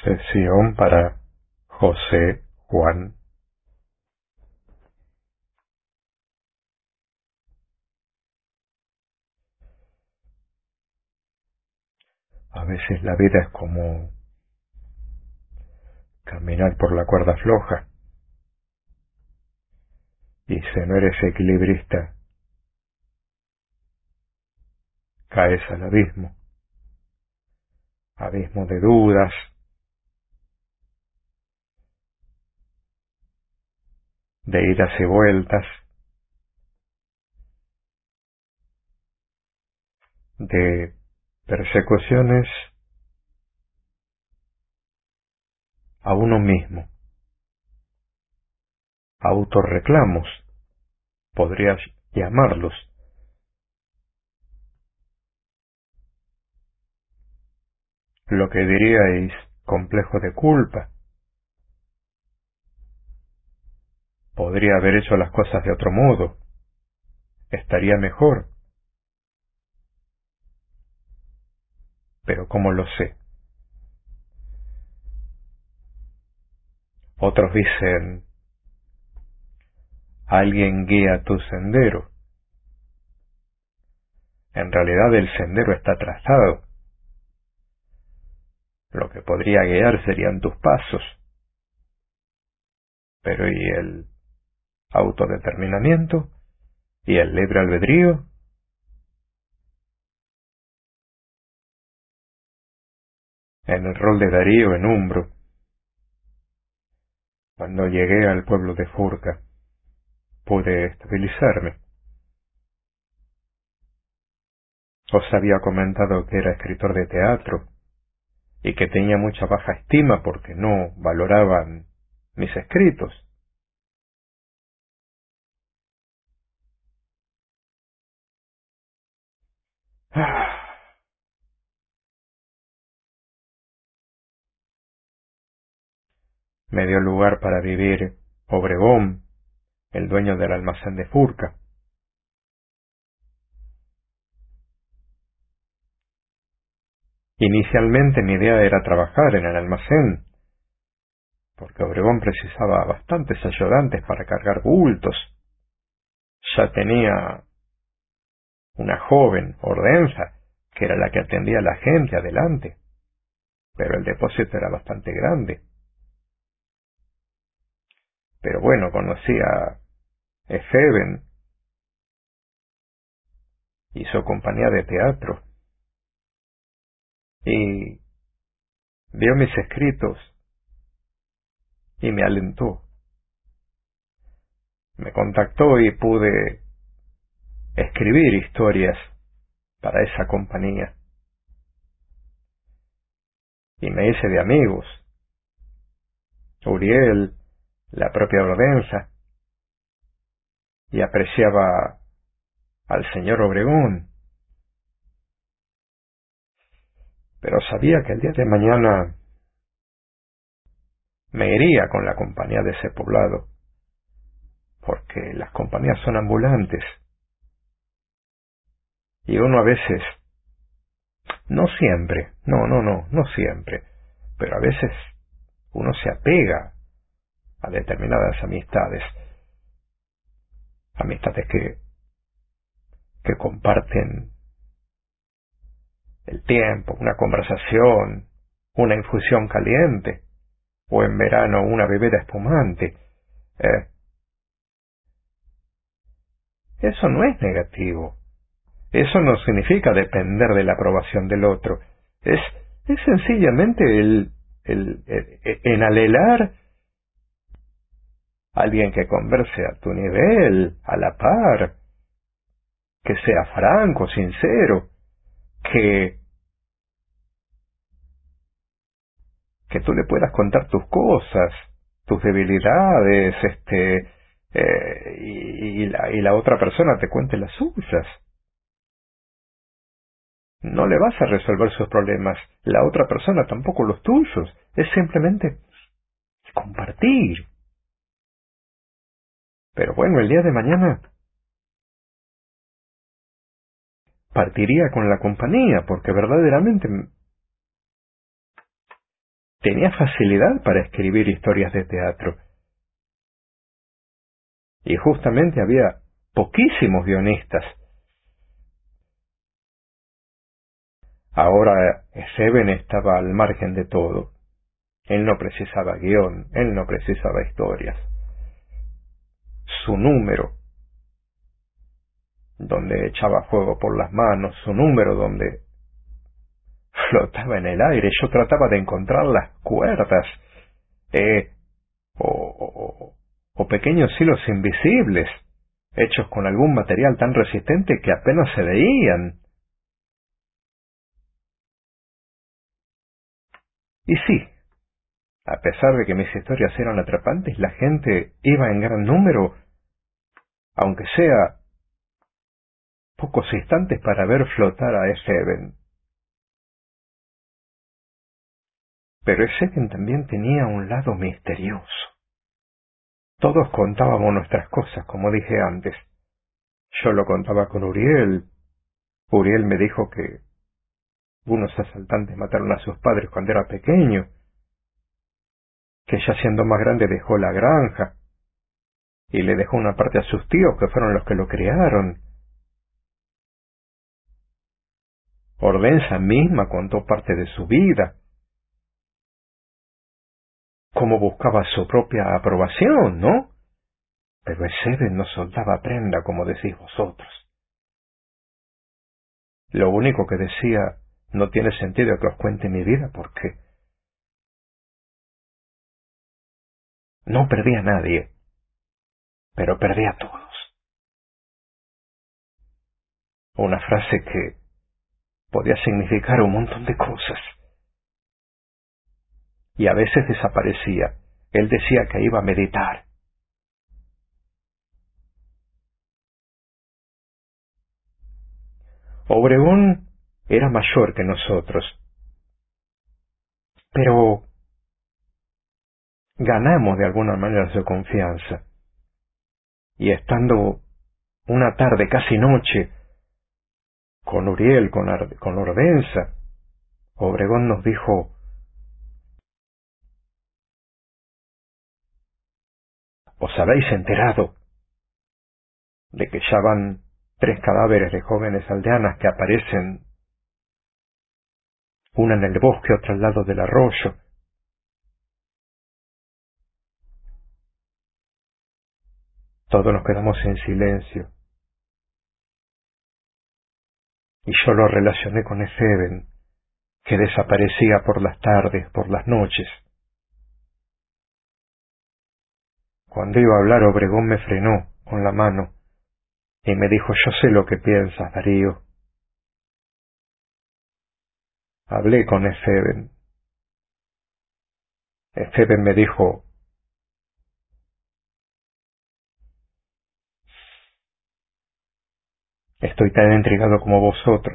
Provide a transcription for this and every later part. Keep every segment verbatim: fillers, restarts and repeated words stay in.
Sesión para José Juan. A veces la vida es como caminar por la cuerda floja, y si no eres equilibrista, caes al abismo, abismo de dudas, de idas y vueltas, de persecuciones a uno mismo, autorreclamos, podrías llamarlos. Lo que diríais complejo de culpa. Podría haber hecho las cosas de otro modo. Estaría mejor. Pero ¿cómo lo sé? Otros dicen, alguien guía tu sendero. En realidad el sendero está trazado. Lo que podría guiar serían tus pasos. Pero ¿y el autodeterminamiento? ¿Y el libre albedrío? En el rol de Darío en Umbro, cuando llegué al pueblo de Furca, pude estabilizarme. Os había comentado que era escritor de teatro y que tenía mucha baja estima porque no valoraban mis escritos. Ah, me dio lugar para vivir Obregón, el dueño del almacén de Furca. Inicialmente mi idea era trabajar en el almacén, porque Obregón precisaba bastantes ayudantes para cargar bultos. Ya tenía una joven, Ordenza, que era la que atendía a la gente adelante, pero el depósito era bastante grande. Pero bueno, conocí a Efeben, hizo compañía de teatro, y vio mis escritos y me alentó. Me contactó y pude escribir historias para esa compañía. Y me hice de amigos. Uriel, la propia Ordenza, y apreciaba al señor Obregón. Pero sabía que el día de mañana me iría con la compañía de ese poblado, porque las compañías son ambulantes. Y uno a veces, no siempre, no, no, no, no siempre, pero a veces uno se apega a determinadas amistades, amistades que, que comparten el tiempo, una conversación, una infusión caliente, o en verano una bebida espumante. Eh, eso no es negativo. Eso no significa depender de la aprobación del otro. Es, es sencillamente el, el, el, el anhelar a alguien que converse a tu nivel, a la par, que sea franco, sincero, que, que tú le puedas contar tus cosas, tus debilidades, este, eh, y, y, la, y la otra persona te cuente las suyas. No le vas a resolver sus problemas, la otra persona tampoco los tuyos. Es simplemente compartir. Pero bueno, el día de mañana partiría con la compañía, porque verdaderamente tenía facilidad para escribir historias de teatro. Y justamente había poquísimos guionistas. Ahora Seven estaba al margen de todo. Él no precisaba guión, él no precisaba historias. Su número, donde echaba fuego por las manos, su número donde flotaba en el aire, yo trataba de encontrar las cuerdas, eh, o, o, o pequeños hilos invisibles, hechos con algún material tan resistente que apenas se veían. Y sí, a pesar de que mis historias eran atrapantes, la gente iba en gran número, aunque sea pocos instantes, para ver flotar a Seven. Pero Seven también tenía un lado misterioso. Todos contábamos nuestras cosas, como dije antes. Yo lo contaba con Uriel. Uriel me dijo que unos asaltantes mataron a sus padres cuando era pequeño, que ya siendo más grande dejó la granja y le dejó una parte a sus tíos, que fueron los que lo criaron. Ordenza misma contó parte de su vida, cómo buscaba su propia aprobación, ¿no? Pero Seven no soltaba prenda, como decís vosotros. Lo único que decía: no tiene sentido que os cuente mi vida porque no perdí a nadie, pero perdí a todos. Una frase que podía significar un montón de cosas. Y a veces desaparecía. Él decía que iba a meditar. Obregón era mayor que nosotros, pero ganamos de alguna manera su confianza. Y estando una tarde, casi noche, con Uriel, con, Ar con Ordenza, Obregón nos dijo: ¿os habéis enterado de que ya van tres cadáveres de jóvenes aldeanas que aparecen, una en el bosque, otra al lado del arroyo? Todos nos quedamos en silencio. Y yo lo relacioné con Seven, que desaparecía por las tardes, por las noches. Cuando iba a hablar, Obregón me frenó con la mano y me dijo: yo sé lo que piensas, Darío. Hablé con Seven. Seven me dijo: estoy tan intrigado como vosotros,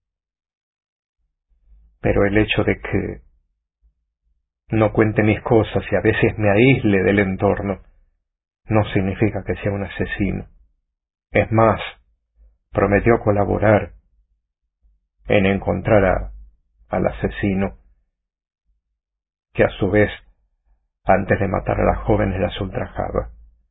pero el hecho de que no cuente mis cosas y a veces me aísle del entorno no significa que sea un asesino. Es más, prometió colaborar en encontrar a, al asesino, que a su vez, antes de matar a las jóvenes, las ultrajaba.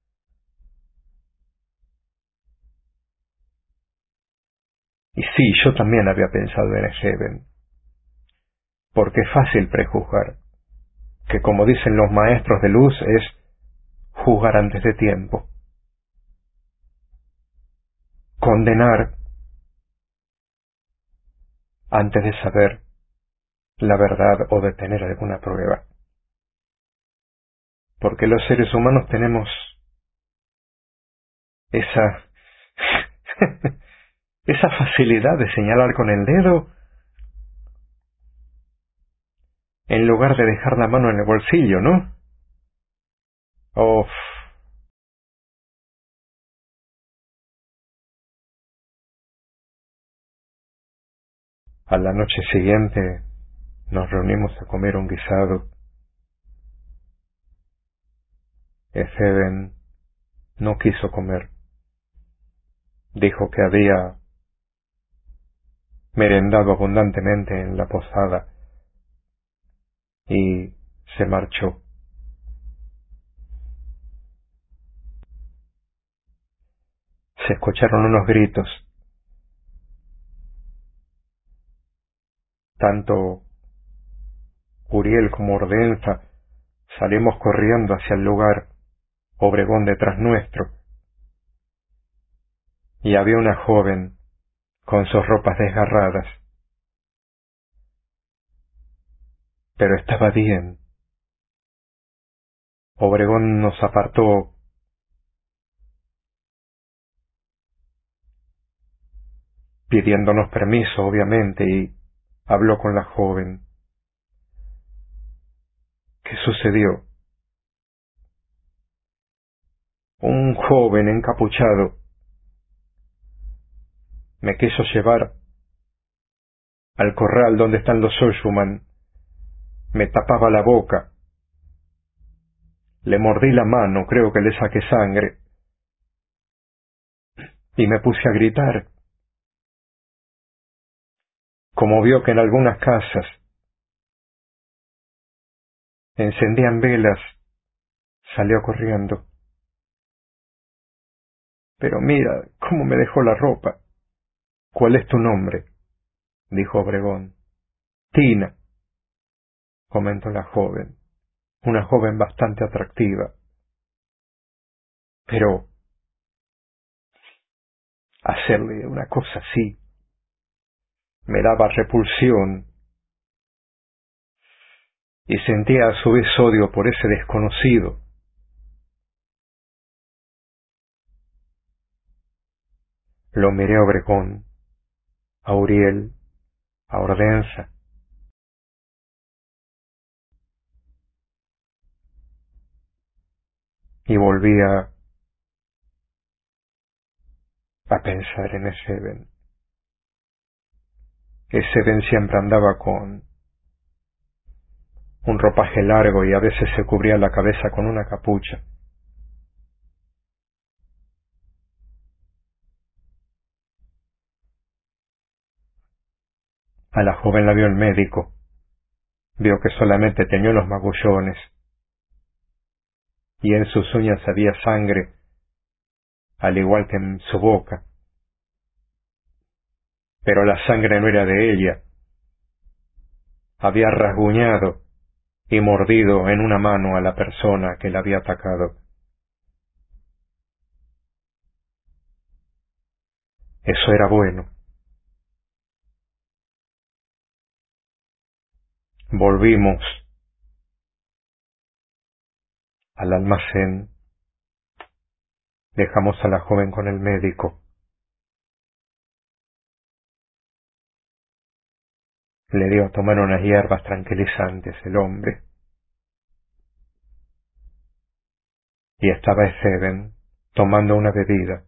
Y sí, yo también había pensado en Seven, porque es fácil prejuzgar, que como dicen los maestros de luz, es juzgar antes de tiempo, condenar antes de saber la verdad o de tener alguna prueba. Porque los seres humanos tenemos esa esa facilidad de señalar con el dedo en lugar de dejar la mano en el bolsillo, ¿no? Oh, a la noche siguiente nos reunimos a comer un guisado. Seven no quiso comer. Dijo que había merendado abundantemente en la posada y se marchó. Se escucharon unos gritos. Tanto Uriel como Ordenza salimos corriendo hacia el lugar, Obregón detrás nuestro. Y había una joven con sus ropas desgarradas. Pero estaba bien. Obregón nos apartó pidiéndonos permiso, obviamente, y habló con la joven. ¿Qué sucedió? Un joven encapuchado me quiso llevar al corral donde están los Oyuman. Me tapaba la boca. Le mordí la mano, creo que le saqué sangre. Y me puse a gritar. Como vio que en algunas casas encendían velas, salió corriendo. Pero mira cómo me dejó la ropa. ¿Cuál es tu nombre?, dijo Obregón. Tina, comentó la joven, una joven bastante atractiva. Pero hacerle una cosa así me daba repulsión y sentía a su vez odio por ese desconocido. Lo miré a Obregón, a Uriel, a Ordenza. Y volví a, a pensar en ese Ben. Ese Ben siempre andaba con un ropaje largo y a veces se cubría la cabeza con una capucha. A la joven la vio el médico. Vio que solamente tenía los magullones y en sus uñas había sangre, al igual que en su boca. Pero la sangre no era de ella. Había rasguñado y mordido en una mano a la persona que la había atacado. Eso era bueno. Volvimos al almacén. Dejamos a la joven con el médico. Le dio a tomar unas hierbas tranquilizantes el hombre. Y estaba Stephen tomando una bebida.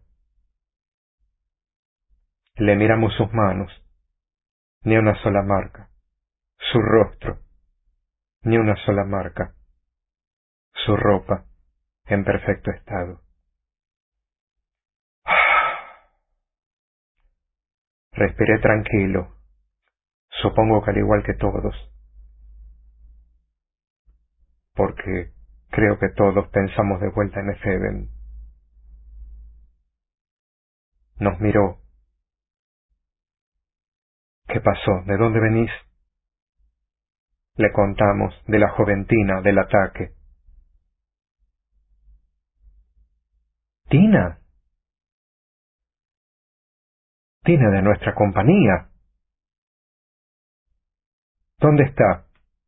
Le miramos sus manos. Ni una sola marca. Su rostro. Ni una sola marca. Su ropa en perfecto estado. Respiré tranquilo. Supongo que al igual que todos. Porque creo que todos pensamos de vuelta en Stephen. Nos miró. ¿Qué pasó? ¿De dónde venís? Le contamos de la joventina del ataque. ¿Tina? Tina de nuestra compañía. ¿Dónde está?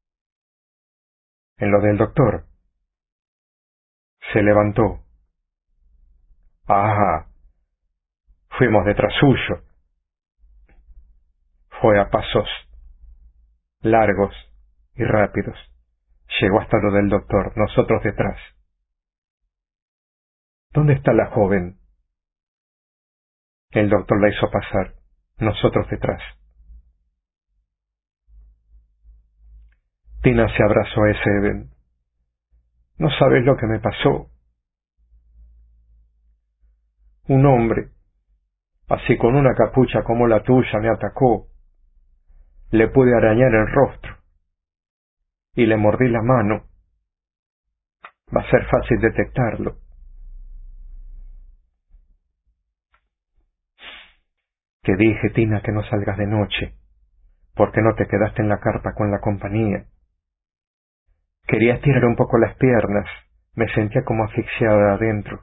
En lo del doctor. Se levantó. Ah, fuimos detrás suyo. Fue a pasos largos y rápidos. Llegó hasta lo del doctor, nosotros detrás. ¿Dónde está la joven? El doctor la hizo pasar, nosotros detrás. Tina se abrazó a ese Ben. No sabes lo que me pasó. Un hombre, así con una capucha como la tuya, me atacó. Le pude arañar el rostro. y le mordí la mano. Va a ser fácil detectarlo. Te dije, Tina, que no salgas de noche. ¿Por qué no te quedaste en la carpa con la compañía? Quería estirar un poco las piernas. Me sentía como asfixiada adentro.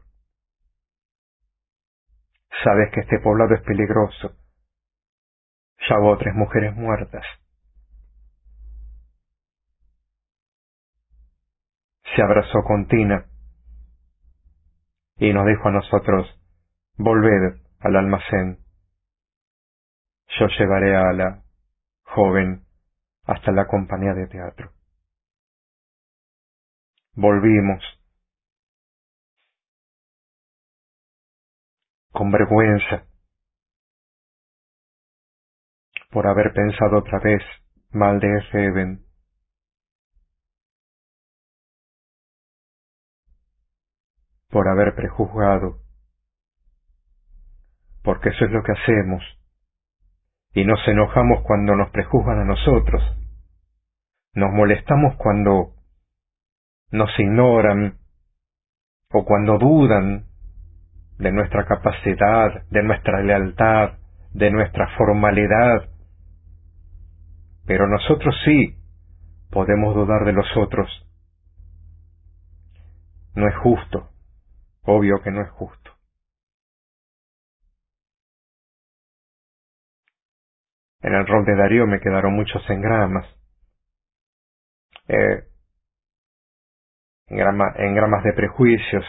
Sabes que este poblado es peligroso. Ya hubo tres mujeres muertas. Se abrazó con Tina y nos dijo a nosotros, volved al almacén. Yo llevaré a la joven hasta la compañía de teatro. Volvimos, con vergüenza, por haber pensado otra vez mal de Eben, por haber prejuzgado, porque eso es lo que hacemos, y nos enojamos cuando nos prejuzgan a nosotros, nos molestamos cuando nos ignoran, o cuando dudan de nuestra capacidad, de nuestra lealtad, de nuestra formalidad. Pero nosotros sí podemos dudar de los otros. No es justo, obvio que no es justo. En el rol de Darío me quedaron muchos engramas, eh, engrama, engramas de prejuicios,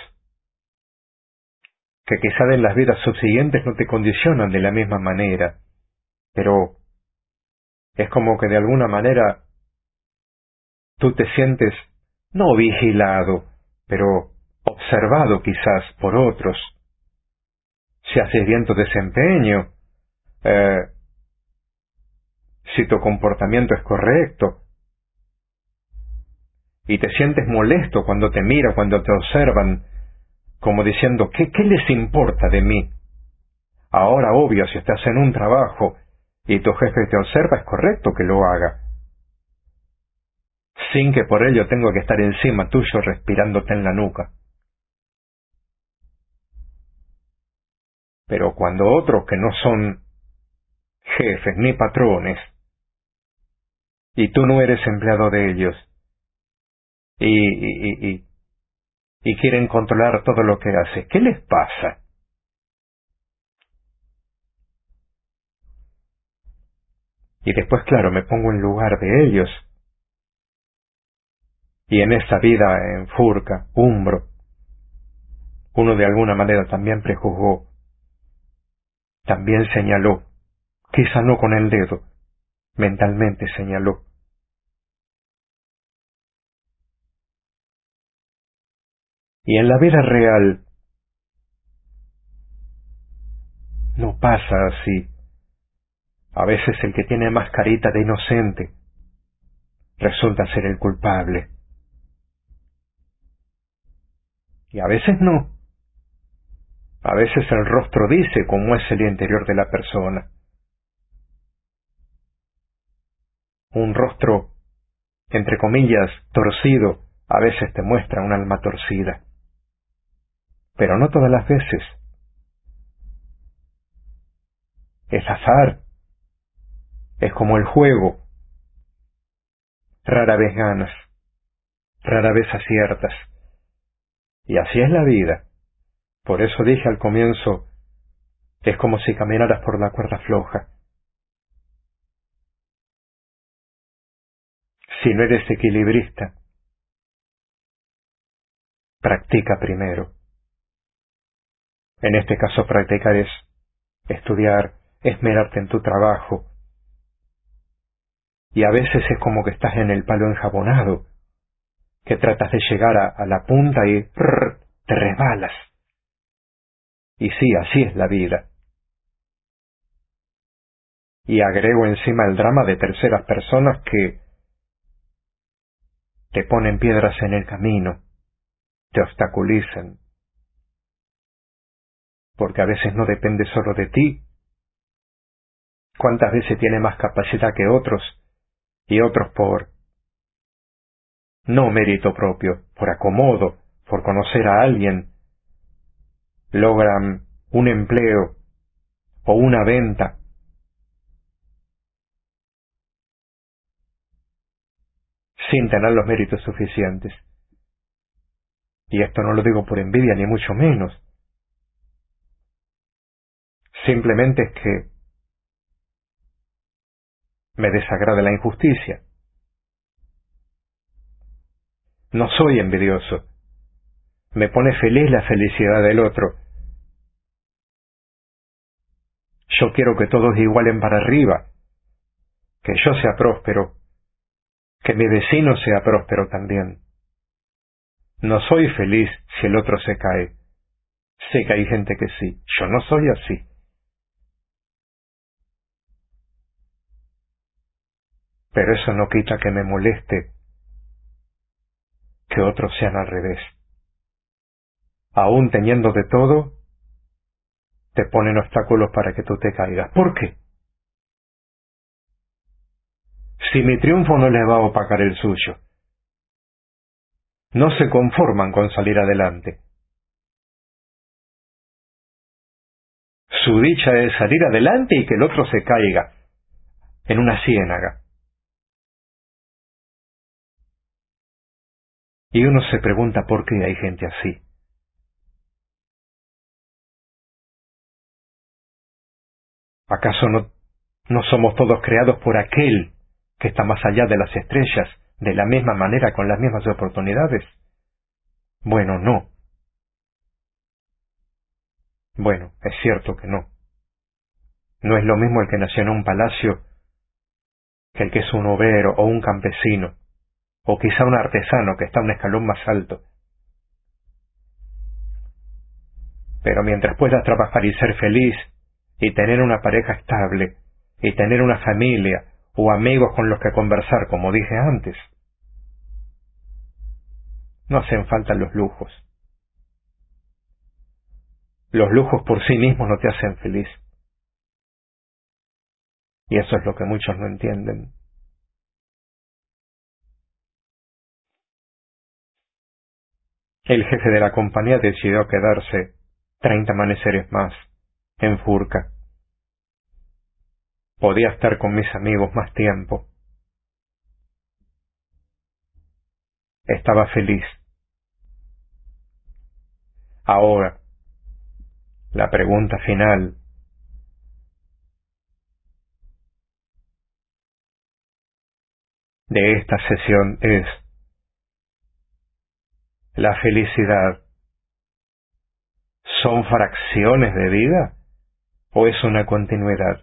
que quizá en las vidas subsiguientes no te condicionan de la misma manera, pero es como que de alguna manera tú te sientes no vigilado, pero observado quizás por otros. Si haces bien tu desempeño, eh, si tu comportamiento es correcto, y te sientes molesto cuando te miran, cuando te observan, como diciendo, ¿qué, qué les importa de mí? Ahora, obvio, si estás en un trabajo y tu jefe te observa, es correcto que lo haga, sin que por ello tenga que estar encima tuyo respirándote en la nuca. Pero cuando otros que no son jefes ni patrones, y tú no eres empleado de ellos, y, y, y, y quieren controlar todo lo que haces, ¿qué les pasa? Y después, claro, me pongo en lugar de ellos, y en esa vida en Furca, Umbro, uno de alguna manera también prejuzgó, también señaló, quizá no con el dedo, mentalmente señaló. Y en la vida real no pasa así. A veces el que tiene más carita de inocente resulta ser el culpable. Y a veces no. A veces el rostro dice cómo es el interior de la persona. Un rostro, entre comillas, torcido, a veces te muestra un alma torcida. Pero no todas las veces. Es azar. Es como el juego. Rara vez ganas. Rara vez aciertas. Y así es la vida. Por eso dije al comienzo, es como si caminaras por la cuerda floja. Si no eres equilibrista, practica primero. En este caso practicar es estudiar, esmerarte en tu trabajo. Y a veces es como que estás en el palo enjabonado, que tratas de llegar a, a la punta y rrr, te resbalas. Y sí, así es la vida. Y agrego encima el drama de terceras personas que te ponen piedras en el camino, te obstaculizan, porque a veces no depende solo de ti. ¿Cuántas veces tiene más capacidad que otros y otros por no mérito propio, por acomodo, por conocer a alguien, logran un empleo o una venta, sin tener los méritos suficientes. Y esto no lo digo por envidia, ni mucho menos. Simplemente es que me desagrada la injusticia. No soy envidioso. Me pone feliz la felicidad del otro. Yo quiero que todos igualen para arriba, que yo sea próspero, que mi vecino sea próspero también. No soy feliz si el otro se cae. Sé que hay gente que sí. Yo no soy así. Pero eso no quita que me moleste que otros sean al revés. Aún teniendo de todo, te ponen obstáculos para que tú te caigas. ¿Por qué? Si mi triunfo no les va a opacar el suyo. No se conforman con salir adelante. Su dicha es salir adelante y que el otro se caiga en una ciénaga. Y uno se pregunta por qué hay gente así. ¿Acaso no, no somos todos creados por aquel que está más allá de las estrellas, de la misma manera, con las mismas oportunidades? Bueno, no. Bueno, es cierto que no. No es lo mismo el que nació en un palacio que el que es un obrero o un campesino, o quizá un artesano que está un escalón más alto. Pero mientras puedas trabajar y ser feliz, y tener una pareja estable, y tener una familia, o amigos con los que conversar, como dije antes, no hacen falta los lujos. Los lujos por sí mismos no te hacen feliz. Y eso es lo que muchos no entienden. El jefe de la compañía decidió quedarse treinta amaneceres más en Furca. Podía estar con mis amigos más tiempo. Estaba feliz. Ahora, la pregunta final. De esta sesión es: ¿la felicidad son fracciones de vida o es una continuidad?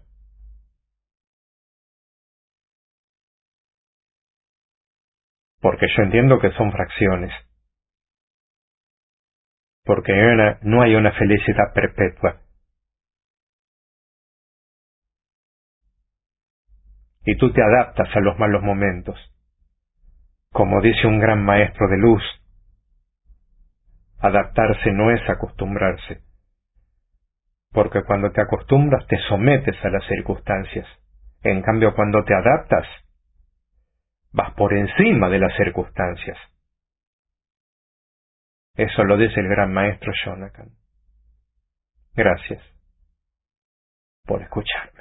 Porque yo entiendo que son fracciones. Porque una, no hay una felicidad perpetua. Y tú te adaptas a los malos momentos. Como dice un gran maestro de luz, adaptarse no es acostumbrarse. Porque cuando te acostumbras te sometes a las circunstancias. En cambio, cuando te adaptas, vas por encima de las circunstancias. Eso lo dice el gran maestro Jonathan. Gracias por escuchar.